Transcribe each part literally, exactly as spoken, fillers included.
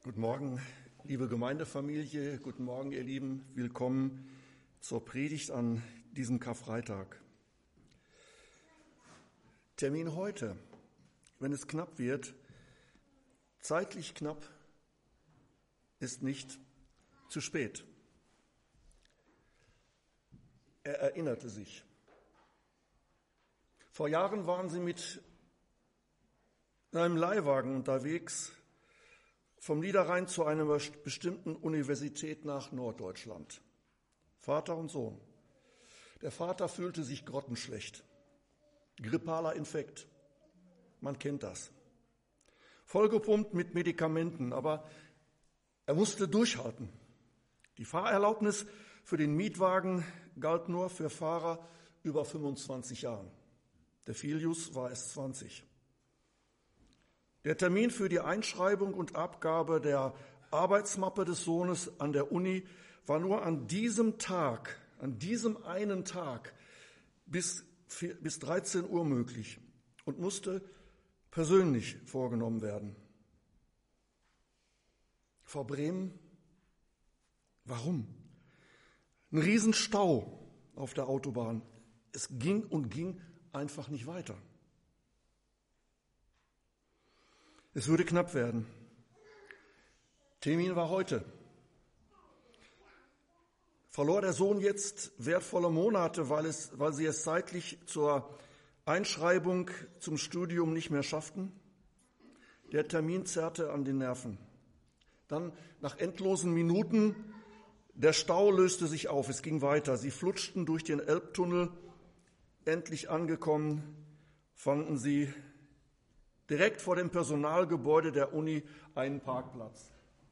Guten Morgen, liebe Gemeindefamilie, guten Morgen, ihr Lieben, willkommen zur Predigt an diesem Karfreitag. Termin heute, wenn es knapp wird, zeitlich knapp, ist nicht zu spät. Er erinnerte sich. Vor Jahren waren sie mit einem Leihwagen unterwegs, vom Niederrhein zu einer bestimmten Universität nach Norddeutschland. Vater und Sohn. Der Vater fühlte sich grottenschlecht. Grippaler Infekt. Man kennt das. Vollgepumpt mit Medikamenten, aber er musste durchhalten. Die Fahrerlaubnis für den Mietwagen galt nur für Fahrer über fünfundzwanzig Jahren. Der Filius war es zwanzig. Der Termin für die Einschreibung und Abgabe der Arbeitsmappe des Sohnes an der Uni war nur an diesem Tag, an diesem einen Tag bis, bis dreizehn Uhr möglich und musste persönlich vorgenommen werden. Vor Bremen, warum? Ein Riesenstau auf der Autobahn. Es ging und ging einfach nicht weiter. Es würde knapp werden. Termin war heute. Verlor der Sohn jetzt wertvolle Monate, weil, es, weil sie es zeitlich zur Einschreibung zum Studium nicht mehr schafften? Der Termin zerrte an den Nerven. Dann, nach endlosen Minuten, der Stau löste sich auf, es ging weiter. Sie flutschten durch den Elbtunnel. Endlich angekommen, fanden sie direkt vor dem Personalgebäude der Uni einen Parkplatz.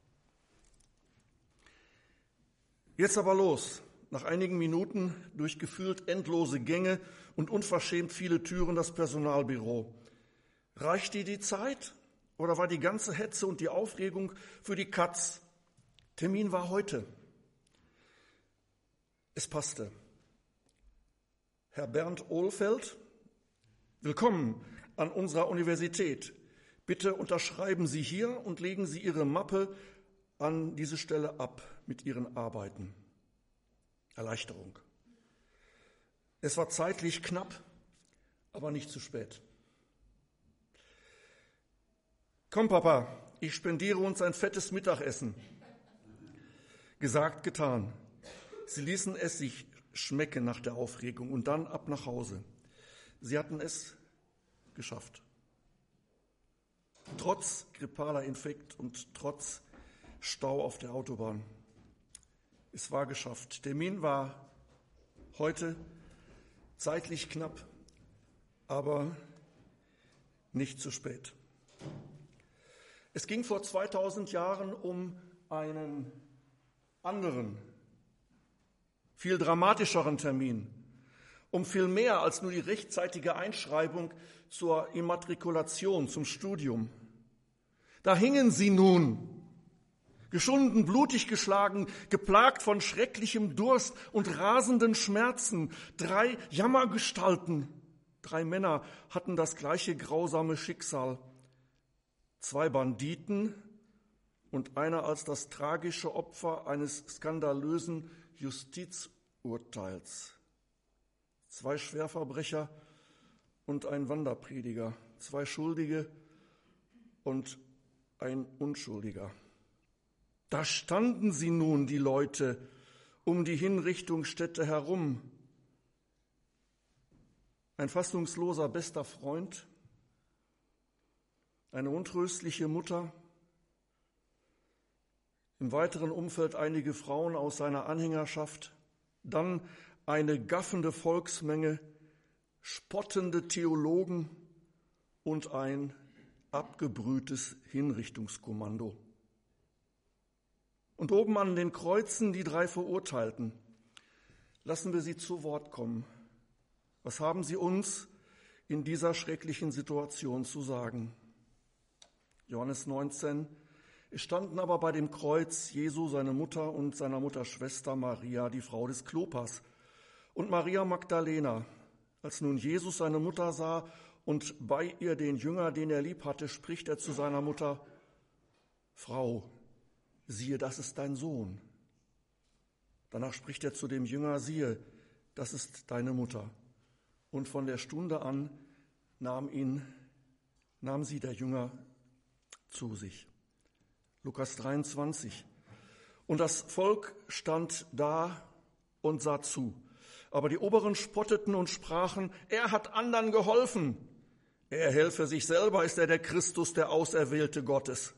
Jetzt aber los. Nach einigen Minuten durch gefühlt endlose Gänge und unverschämt viele Türen das Personalbüro. Reichte die Zeit oder war die ganze Hetze und die Aufregung für die Katz? Termin war heute. Es passte. Herr Bernd Ohlfeld, willkommen an unserer Universität. Bitte unterschreiben Sie hier und legen Sie Ihre Mappe an diese Stelle ab mit Ihren Arbeiten. Erleichterung. Es war zeitlich knapp, aber nicht zu spät. Komm, Papa, ich spendiere uns ein fettes Mittagessen. Gesagt, getan. Sie ließen es sich schmecken nach der Aufregung und dann ab nach Hause. Sie hatten es geschafft. Trotz grippaler Infekt und trotz Stau auf der Autobahn. Es war geschafft. Termin war heute zeitlich knapp, aber nicht zu spät. Es ging vor zweitausend Jahren um einen anderen, viel dramatischeren Termin. Um viel mehr als nur die rechtzeitige Einschreibung zur Immatrikulation, zum Studium. Da hingen sie nun, geschunden, blutig geschlagen, geplagt von schrecklichem Durst und rasenden Schmerzen. Drei Jammergestalten, drei Männer hatten das gleiche grausame Schicksal. Zwei Banditen und einer als das tragische Opfer eines skandalösen Justizurteils. Zwei Schwerverbrecher und ein Wanderprediger, zwei Schuldige und ein Unschuldiger. Da standen sie nun, die Leute, um die Hinrichtungsstätte herum. Ein fassungsloser bester Freund, eine untröstliche Mutter, im weiteren Umfeld einige Frauen aus seiner Anhängerschaft, dann eine gaffende Volksmenge, spottende Theologen und ein abgebrühtes Hinrichtungskommando. Und oben an den Kreuzen die drei Verurteilten. Lassen wir sie zu Wort kommen. Was haben sie uns in dieser schrecklichen Situation zu sagen? Johannes neunzehn. Es standen aber bei dem Kreuz Jesu, seine Mutter und seiner Mutter Schwester Maria, die Frau des Klopas, und Maria Magdalena. Als nun Jesus seine Mutter sah und bei ihr den Jünger, den er lieb hatte, spricht er zu seiner Mutter: Frau, siehe, das ist dein Sohn. Danach spricht er zu dem Jünger, siehe, das ist deine Mutter. Und von der Stunde an nahm ihn, nahm sie der Jünger zu sich. Lukas dreiundzwanzig. Und das Volk stand da und sah zu. Aber die Oberen spotteten und sprachen, er hat anderen geholfen. Er helfe sich selber, ist er der Christus, der Auserwählte Gottes.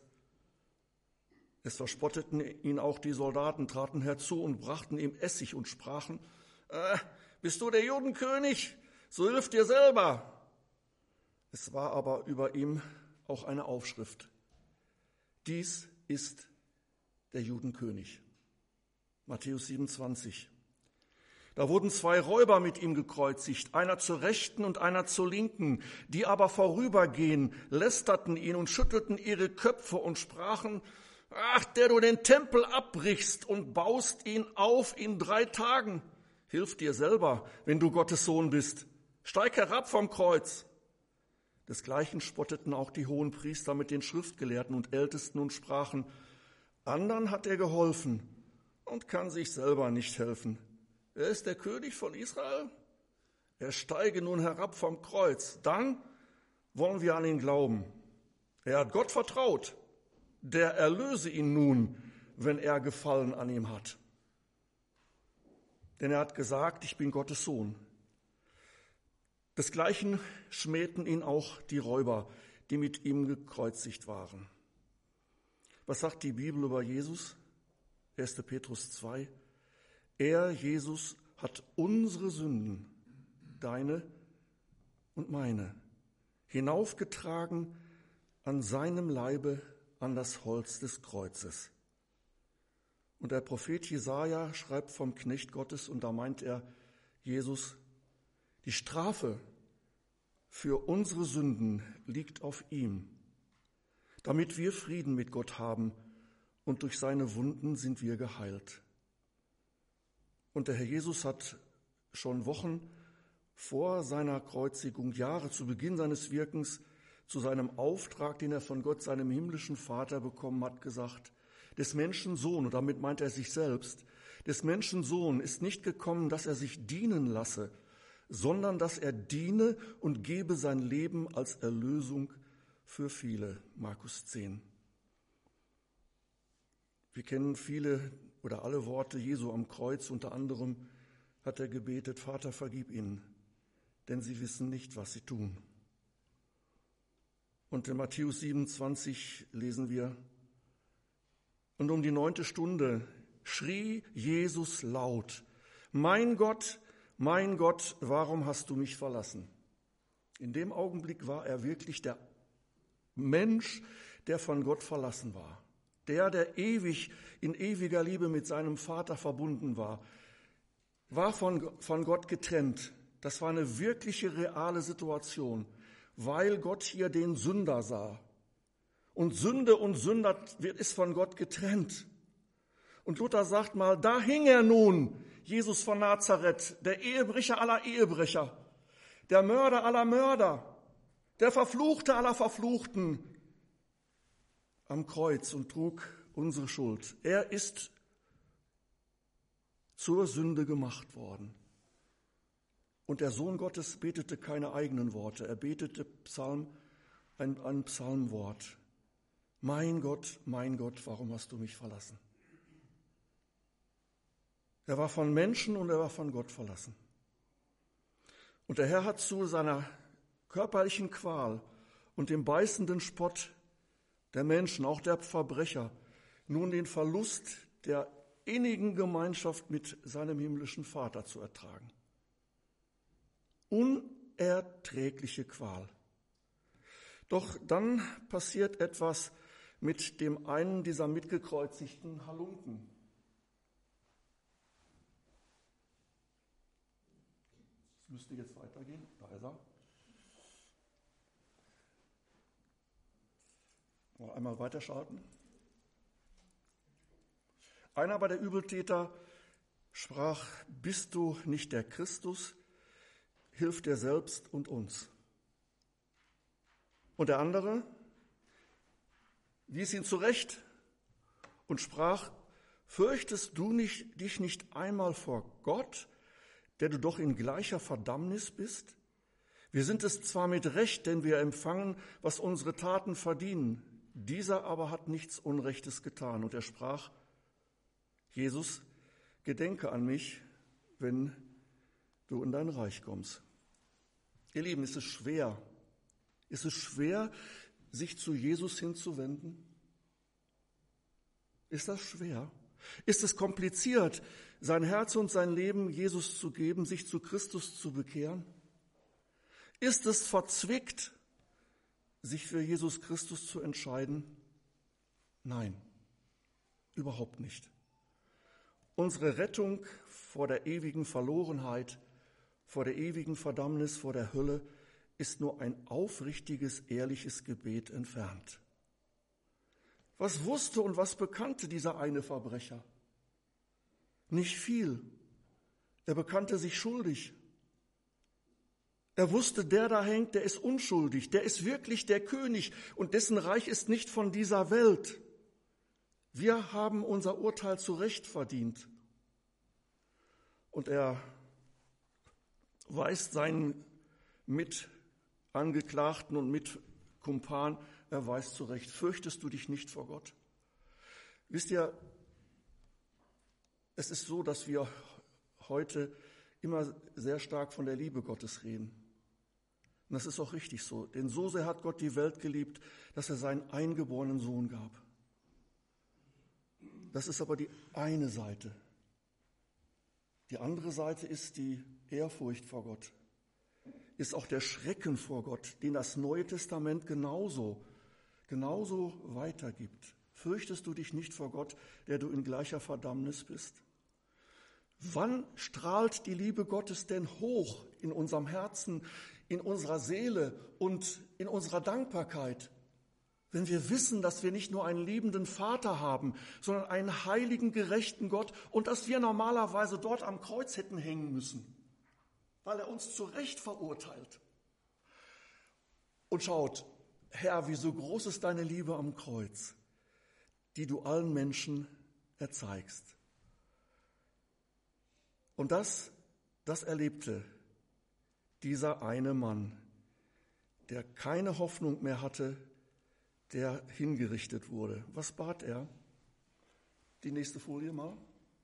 Es verspotteten ihn auch die Soldaten, traten herzu und brachten ihm Essig und sprachen, äh, bist du der Judenkönig? So hilf dir selber. Es war aber über ihm auch eine Aufschrift. Dies ist der Judenkönig. Matthäus siebenundzwanzig. Da wurden zwei Räuber mit ihm gekreuzigt, einer zur Rechten und einer zur Linken. Die aber vorübergehen, lästerten ihn und schüttelten ihre Köpfe und sprachen, ach, der du den Tempel abbrichst und baust ihn auf in drei Tagen. Hilf dir selber, wenn du Gottes Sohn bist. Steig herab vom Kreuz. Desgleichen spotteten auch die Hohenpriester mit den Schriftgelehrten und Ältesten und sprachen, anderen hat er geholfen und kann sich selber nicht helfen. Er ist der König von Israel. Er steige nun herab vom Kreuz. Dann wollen wir an ihn glauben. Er hat Gott vertraut. Der erlöse ihn nun, wenn er Gefallen an ihm hat. Denn er hat gesagt, ich bin Gottes Sohn. Desgleichen schmähten ihn auch die Räuber, die mit ihm gekreuzigt waren. Was sagt die Bibel über Jesus? erster Petrus zwei. Er, Jesus, hat unsere Sünden, deine und meine, hinaufgetragen an seinem Leibe an das Holz des Kreuzes. Und der Prophet Jesaja schreibt vom Knecht Gottes, und da meint er, Jesus, die Strafe für unsere Sünden liegt auf ihm, damit wir Frieden mit Gott haben, und durch seine Wunden sind wir geheilt. Und der Herr Jesus hat schon Wochen vor seiner Kreuzigung, Jahre zu Beginn seines Wirkens, zu seinem Auftrag, den er von Gott, seinem himmlischen Vater, bekommen hat, gesagt, des Menschen Sohn, und damit meint er sich selbst, des Menschen Sohn ist nicht gekommen, dass er sich dienen lasse, sondern dass er diene und gebe sein Leben als Erlösung für viele. Markus zehn. Wir kennen viele oder alle Worte Jesu am Kreuz. Unter anderem hat er gebetet, Vater, vergib ihnen, denn sie wissen nicht, was sie tun. Und in Matthäus siebenundzwanzig lesen wir, und um die neunte Stunde schrie Jesus laut, mein Gott, mein Gott, warum hast du mich verlassen? In dem Augenblick war er wirklich der Mensch, der von Gott verlassen war. Der, der ewig in ewiger Liebe mit seinem Vater verbunden war, war von, von Gott getrennt. Das war eine wirkliche, reale Situation, weil Gott hier den Sünder sah. Und Sünde und Sünder ist von Gott getrennt. Und Luther sagt mal, da hing er nun, Jesus von Nazareth, der Ehebrecher aller Ehebrecher, der Mörder aller Mörder, der Verfluchte aller Verfluchten, am Kreuz und trug unsere Schuld. Er ist zur Sünde gemacht worden. Und der Sohn Gottes betete keine eigenen Worte. Er betete Psalm, ein, ein Psalmwort. Mein Gott, mein Gott, warum hast du mich verlassen? Er war von Menschen und er war von Gott verlassen. Und der Herr hat zu seiner körperlichen Qual und dem beißenden Spott der Menschen, auch der Verbrecher, nun den Verlust der innigen Gemeinschaft mit seinem himmlischen Vater zu ertragen. Unerträgliche Qual. Doch dann passiert etwas mit dem einen dieser mitgekreuzigten Halunken. Es müsste jetzt weitergehen. Da ist er. Noch einmal weiterschalten. Einer aber der Übeltäter sprach, bist du nicht der Christus? Hilf dir selbst und uns. Und der andere wies ihn zurecht und sprach: Fürchtest du nicht, dich nicht einmal vor Gott, der du doch in gleicher Verdammnis bist? Wir sind es zwar mit Recht, denn wir empfangen, was unsere Taten verdienen. Dieser aber hat nichts Unrechtes getan. Und er sprach: Jesus, gedenke an mich, wenn du in dein Reich kommst. Ihr Lieben, ist es schwer, ist es schwer, sich zu Jesus hinzuwenden? Ist das schwer? Ist es kompliziert, sein Herz und sein Leben Jesus zu geben, sich zu Christus zu bekehren? Ist es verzwickt, sich für Jesus Christus zu entscheiden? Nein, überhaupt nicht. Unsere Rettung vor der ewigen Verlorenheit, vor der ewigen Verdammnis, vor der Hölle ist nur ein aufrichtiges, ehrliches Gebet entfernt. Was wusste und was bekannte dieser eine Verbrecher? Nicht viel. Er bekannte sich schuldig. Er wusste, der da hängt, der ist unschuldig, der ist wirklich der König und dessen Reich ist nicht von dieser Welt. Wir haben unser Urteil zu Recht verdient. Und er weist seinen Mitangeklagten und Mitkumpan, er weist zu Recht: Fürchtest du dich nicht vor Gott? Wisst ihr, es ist so, dass wir heute immer sehr stark von der Liebe Gottes reden. Und das ist auch richtig so, denn so sehr hat Gott die Welt geliebt, dass er seinen eingeborenen Sohn gab. Das ist aber die eine Seite. Die andere Seite ist die Ehrfurcht vor Gott, ist auch der Schrecken vor Gott, den das Neue Testament genauso, genauso weitergibt. Fürchtest du dich nicht vor Gott, der du in gleicher Verdammnis bist? Wann strahlt die Liebe Gottes denn hoch in unserem Herzen, in unserer Seele und in unserer Dankbarkeit? Wenn wir wissen, dass wir nicht nur einen liebenden Vater haben, sondern einen heiligen, gerechten Gott und dass wir normalerweise dort am Kreuz hätten hängen müssen, weil er uns zu Recht verurteilt. Und schaut, Herr, wie so groß ist deine Liebe am Kreuz, die du allen Menschen erzeigst. Und das, das erlebte dieser eine Mann, der keine Hoffnung mehr hatte, der hingerichtet wurde. Was bat er? Die nächste Folie mal.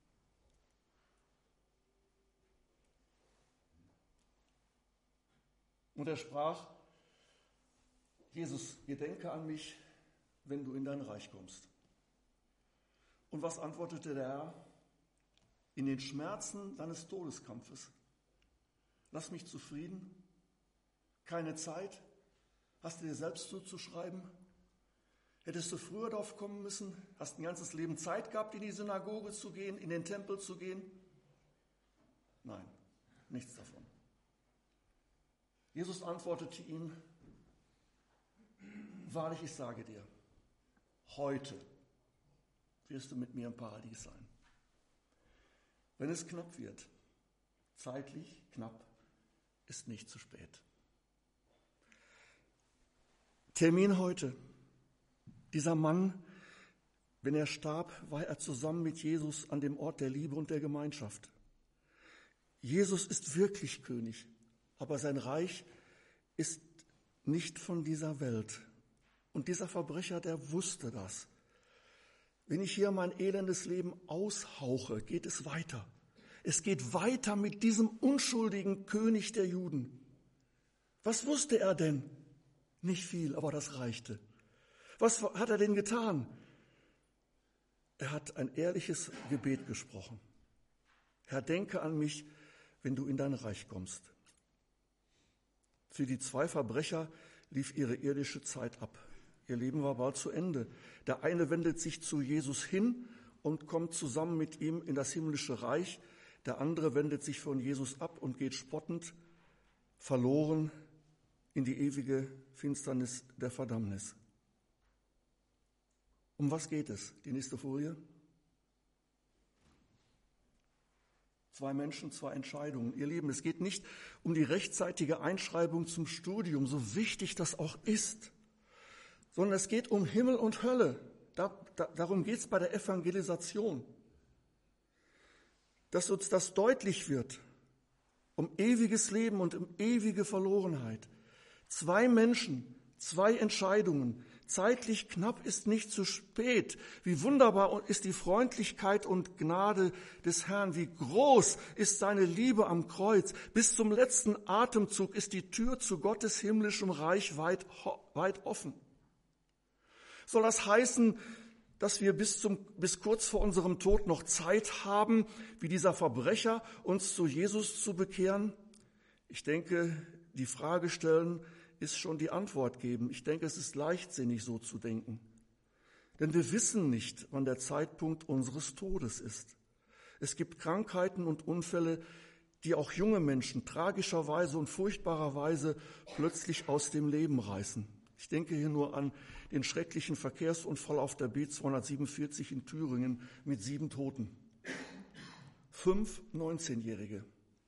Und er sprach: Jesus, gedenke an mich, wenn du in dein Reich kommst. Und was antwortete der Herr? In den Schmerzen deines Todeskampfes. Lass mich zufrieden. Keine Zeit. Hast du dir selbst zuzuschreiben? Hättest du früher darauf kommen müssen? Hast ein ganzes Leben Zeit gehabt, in die Synagoge zu gehen, in den Tempel zu gehen? Nein, nichts davon. Jesus antwortete ihm: Wahrlich, ich sage dir, heute wirst du mit mir im Paradies sein. Wenn es knapp wird, zeitlich knapp, ist nicht zu spät. Termin heute. Dieser Mann, wenn er starb, war er zusammen mit Jesus an dem Ort der Liebe und der Gemeinschaft. Jesus ist wirklich König, aber sein Reich ist nicht von dieser Welt. Und dieser Verbrecher, der wusste das. Wenn ich hier mein elendes Leben aushauche, geht es weiter. Es geht weiter mit diesem unschuldigen König der Juden. Was wusste er denn? Nicht viel, aber das reichte. Was hat er denn getan? Er hat ein ehrliches Gebet gesprochen. Herr, denke an mich, wenn du in dein Reich kommst. Für die zwei Verbrecher lief ihre irdische Zeit ab. Ihr Leben war bald zu Ende. Der eine wendet sich zu Jesus hin und kommt zusammen mit ihm in das himmlische Reich. Der andere wendet sich von Jesus ab und geht spottend, verloren in die ewige Finsternis der Verdammnis. Um was geht es? Die nächste Folie. Zwei Menschen, zwei Entscheidungen. Ihr Lieben, es geht nicht um die rechtzeitige Einschreibung zum Studium, so wichtig das auch ist, sondern es geht um Himmel und Hölle. Da, da, darum geht es bei der Evangelisation, dass uns das deutlich wird, um ewiges Leben und um ewige Verlorenheit. Zwei Menschen, zwei Entscheidungen. Zeitlich knapp ist nicht zu spät. Wie wunderbar ist die Freundlichkeit und Gnade des Herrn. Wie groß ist seine Liebe am Kreuz. Bis zum letzten Atemzug ist die Tür zu Gottes himmlischem Reich weit, weit offen. Soll das heißen, dass wir bis zum, bis kurz vor unserem Tod noch Zeit haben, wie dieser Verbrecher, uns zu Jesus zu bekehren? Ich denke, die Frage stellen ist schon die Antwort geben. Ich denke, es ist leichtsinnig, so zu denken. Denn wir wissen nicht, wann der Zeitpunkt unseres Todes ist. Es gibt Krankheiten und Unfälle, die auch junge Menschen tragischerweise und furchtbarerweise plötzlich aus dem Leben reißen. Ich denke hier nur an den schrecklichen Verkehrsunfall auf der B zweihundertsiebenundvierzig in Thüringen mit sieben Toten. Fünf neunzehnjährige.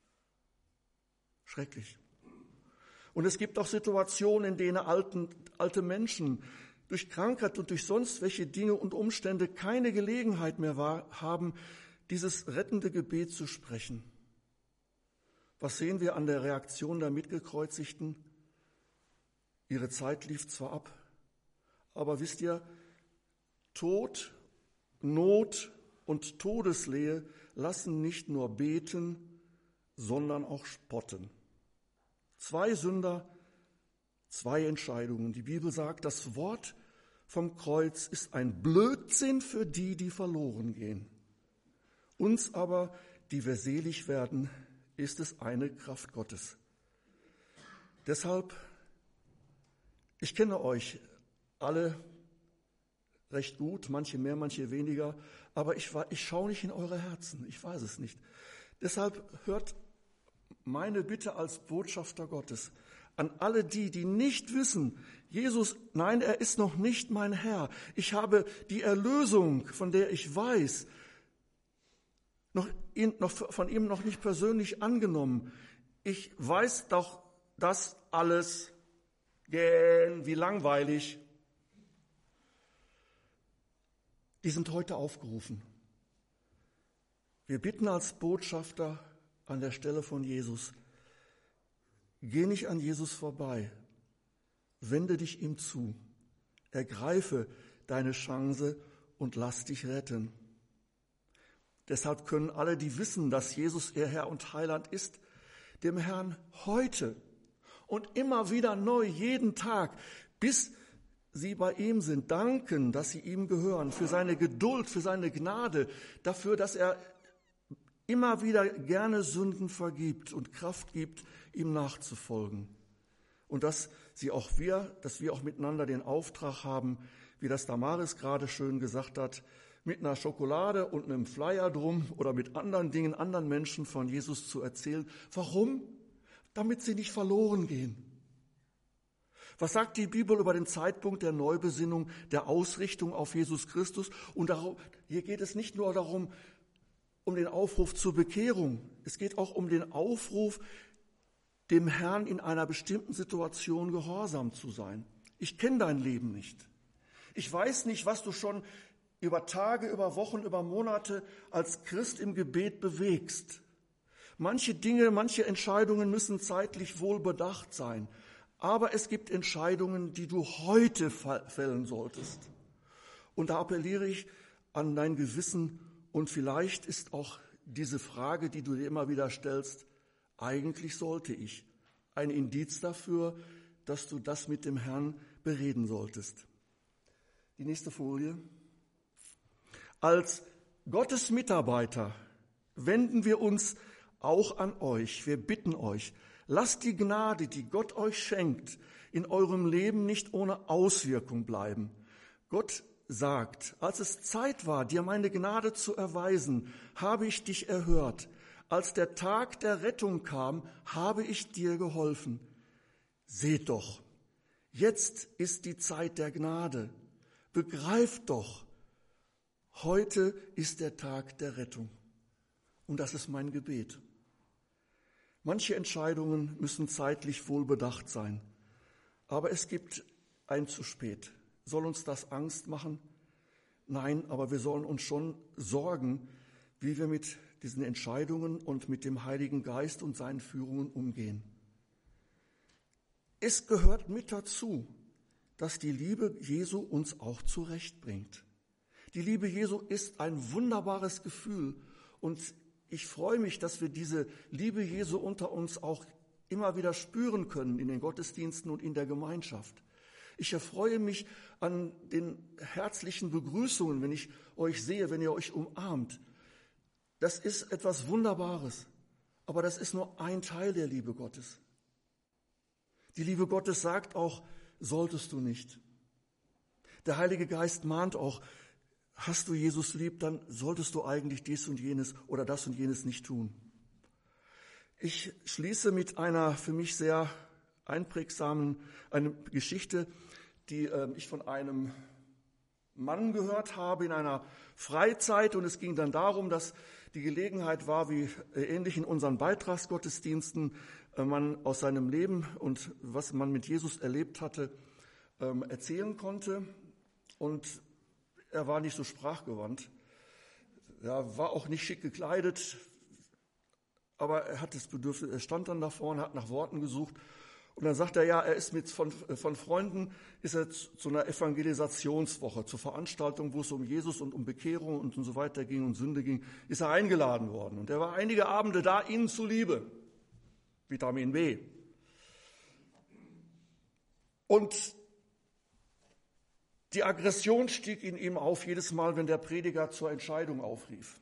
Schrecklich. Und es gibt auch Situationen, in denen alten, alte Menschen durch Krankheit und durch sonst welche Dinge und Umstände keine Gelegenheit mehr war, haben, dieses rettende Gebet zu sprechen. Was sehen wir an der Reaktion der Mitgekreuzigten? Ihre Zeit lief zwar ab, aber wisst ihr, Tod, Not und Todeslehe lassen nicht nur beten, sondern auch spotten. Zwei Sünder, zwei Entscheidungen. Die Bibel sagt, das Wort vom Kreuz ist ein Blödsinn für die, die verloren gehen. Uns aber, die wir selig werden, ist es eine Kraft Gottes. Deshalb, ich kenne euch alle recht gut, manche mehr, manche weniger, aber ich, ich schaue nicht in eure Herzen, ich weiß es nicht. Deshalb hört meine Bitte als Botschafter Gottes an alle die, die nicht wissen, Jesus, nein, er ist noch nicht mein Herr. Ich habe die Erlösung, von der ich weiß, noch, ihn, noch von ihm noch nicht persönlich angenommen. Ich weiß doch das alles, gähn, wie langweilig. Die sind heute aufgerufen. Wir bitten als Botschafter an der Stelle von Jesus, geh nicht an Jesus vorbei, wende dich ihm zu, ergreife deine Chance und lass dich retten. Deshalb können alle, die wissen, dass Jesus ihr Herr und Heiland ist, dem Herrn heute und immer wieder neu, jeden Tag, bis sie bei ihm sind, danken, dass sie ihm gehören, für seine Geduld, für seine Gnade, dafür, dass er immer wieder gerne Sünden vergibt und Kraft gibt, ihm nachzufolgen. Und dass sie auch wir, dass wir auch miteinander den Auftrag haben, wie das Damaris gerade schön gesagt hat, mit einer Schokolade und einem Flyer drum oder mit anderen Dingen, anderen Menschen von Jesus zu erzählen. Warum? Damit sie nicht verloren gehen. Was sagt die Bibel über den Zeitpunkt der Neubesinnung, der Ausrichtung auf Jesus Christus? Und darum, hier geht es nicht nur darum, um den Aufruf zur Bekehrung. Es geht auch um den Aufruf, dem Herrn in einer bestimmten Situation gehorsam zu sein. Ich kenne dein Leben nicht. Ich weiß nicht, was du schon über Tage, über Wochen, über Monate als Christ im Gebet bewegst. Manche Dinge, manche Entscheidungen müssen zeitlich wohl bedacht sein. Aber es gibt Entscheidungen, die du heute fällen solltest. Und da appelliere ich an dein Gewissen. Und vielleicht ist auch diese Frage, die du dir immer wieder stellst, eigentlich sollte ich, ein Indiz dafür, dass du das mit dem Herrn bereden solltest. Die nächste Folie. Als Gottes Mitarbeiter wenden wir uns auch an euch. Wir bitten euch, lasst die Gnade, die Gott euch schenkt, in eurem Leben nicht ohne Auswirkung bleiben. Gott sagt, als es Zeit war, dir meine Gnade zu erweisen, habe ich dich erhört. Als der Tag der Rettung kam, habe ich dir geholfen. Seht doch, jetzt ist die Zeit der Gnade. Begreift doch, heute ist der Tag der Rettung. Und das ist mein Gebet. Manche Entscheidungen müssen zeitlich wohl bedacht sein, aber es gibt ein zu spät. Soll uns das Angst machen? Nein, aber wir sollen uns schon sorgen, wie wir mit diesen Entscheidungen und mit dem Heiligen Geist und seinen Führungen umgehen. Es gehört mit dazu, dass die Liebe Jesu uns auch zurechtbringt. Die Liebe Jesu ist ein wunderbares Gefühl und ich freue mich, dass wir diese Liebe Jesu unter uns auch immer wieder spüren können in den Gottesdiensten und in der Gemeinschaft. Ich erfreue mich an den herzlichen Begrüßungen, wenn ich euch sehe, wenn ihr euch umarmt. Das ist etwas Wunderbares, aber das ist nur ein Teil der Liebe Gottes. Die Liebe Gottes sagt auch, solltest du nicht. Der Heilige Geist mahnt auch, hast du Jesus lieb, dann solltest du eigentlich dies und jenes oder das und jenes nicht tun. Ich schließe mit einer für mich sehr einprägsamen eine Geschichte, die äh, ich von einem Mann gehört habe in einer Freizeit. Und es ging dann darum, dass die Gelegenheit war, wie äh, ähnlich in unseren Beitragsgottesdiensten, äh, man aus seinem Leben und was man mit Jesus erlebt hatte, ähm, erzählen konnte. Und er war nicht so sprachgewandt. Er war auch nicht schick gekleidet, aber er hat das Bedürfnis, er stand dann da vorne, hat nach Worten gesucht. Und dann sagt er, ja, er ist mit von, von Freunden, ist er zu einer Evangelisationswoche, zur Veranstaltung, wo es um Jesus und um Bekehrung und, und so weiter ging und Sünde ging, ist er eingeladen worden. Und er war einige Abende da, ihnen zuliebe. Vitamin B. Und die Aggression stieg in ihm auf, jedes Mal, wenn der Prediger zur Entscheidung aufrief.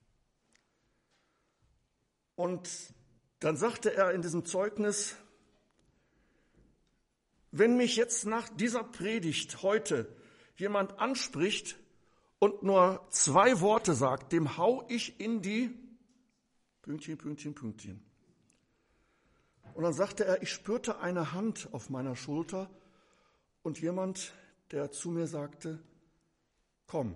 Und dann sagte er in diesem Zeugnis, wenn mich jetzt nach dieser Predigt heute jemand anspricht und nur zwei Worte sagt, dem hau ich in die Pünktchen, Pünktchen, Pünktchen. Und dann sagte er, ich spürte eine Hand auf meiner Schulter und jemand, der zu mir sagte, komm.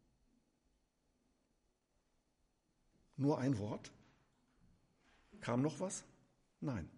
Nur ein Wort? Kam noch was? Nein.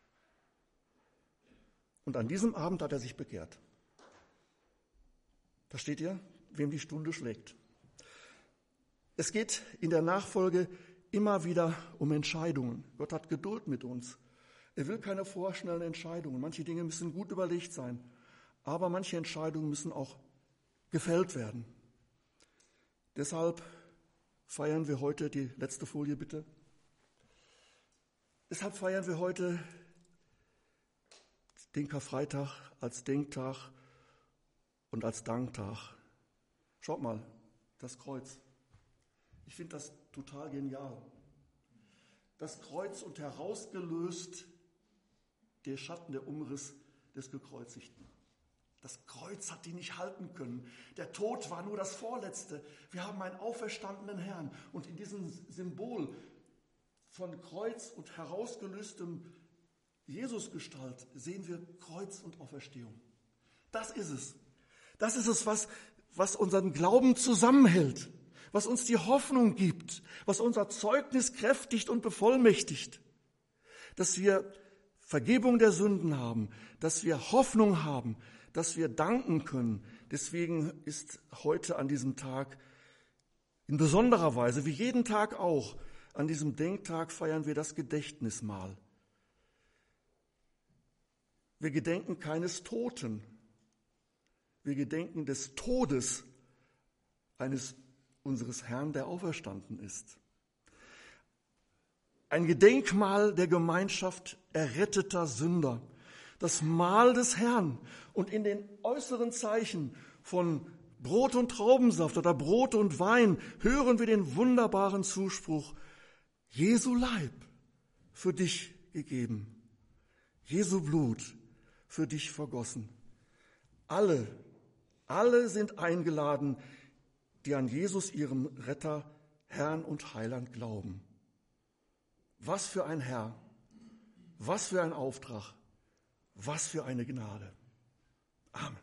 Und an diesem Abend hat er sich bekehrt. Versteht ihr, wem die Stunde schlägt? Es geht in der Nachfolge immer wieder um Entscheidungen. Gott hat Geduld mit uns. Er will keine vorschnellen Entscheidungen. Manche Dinge müssen gut überlegt sein, aber manche Entscheidungen müssen auch gefällt werden. Deshalb feiern wir heute, die letzte Folie bitte, deshalb feiern wir heute den Karfreitag als Denktag und als Danktag. Schaut mal, das Kreuz. Ich finde das total genial. Das Kreuz und herausgelöst der Schatten, der Umriss des Gekreuzigten. Das Kreuz hat die nicht halten können. Der Tod war nur das Vorletzte. Wir haben einen auferstandenen Herrn. Und in diesem Symbol von Kreuz und herausgelöstem Jesusgestalt sehen wir Kreuz und Auferstehung. Das ist es. Das ist es, was, was unseren Glauben zusammenhält, was uns die Hoffnung gibt, was unser Zeugnis kräftigt und bevollmächtigt, dass wir Vergebung der Sünden haben, dass wir Hoffnung haben, dass wir danken können. Deswegen ist heute an diesem Tag in besonderer Weise, wie jeden Tag auch, an diesem Denktag feiern wir das Gedächtnismahl. Wir gedenken keines Toten. Wir gedenken des Todes eines unseres Herrn, der auferstanden ist. Ein Gedenkmahl der Gemeinschaft erretteter Sünder. Das Mahl des Herrn. Und in den äußeren Zeichen von Brot und Traubensaft oder Brot und Wein hören wir den wunderbaren Zuspruch, Jesu Leib für dich gegeben, Jesu Blut für dich vergossen. Alle, alle sind eingeladen, die an Jesus, ihrem Retter, Herrn und Heiland glauben. Was für ein Herr, was für ein Auftrag, was für eine Gnade. Amen.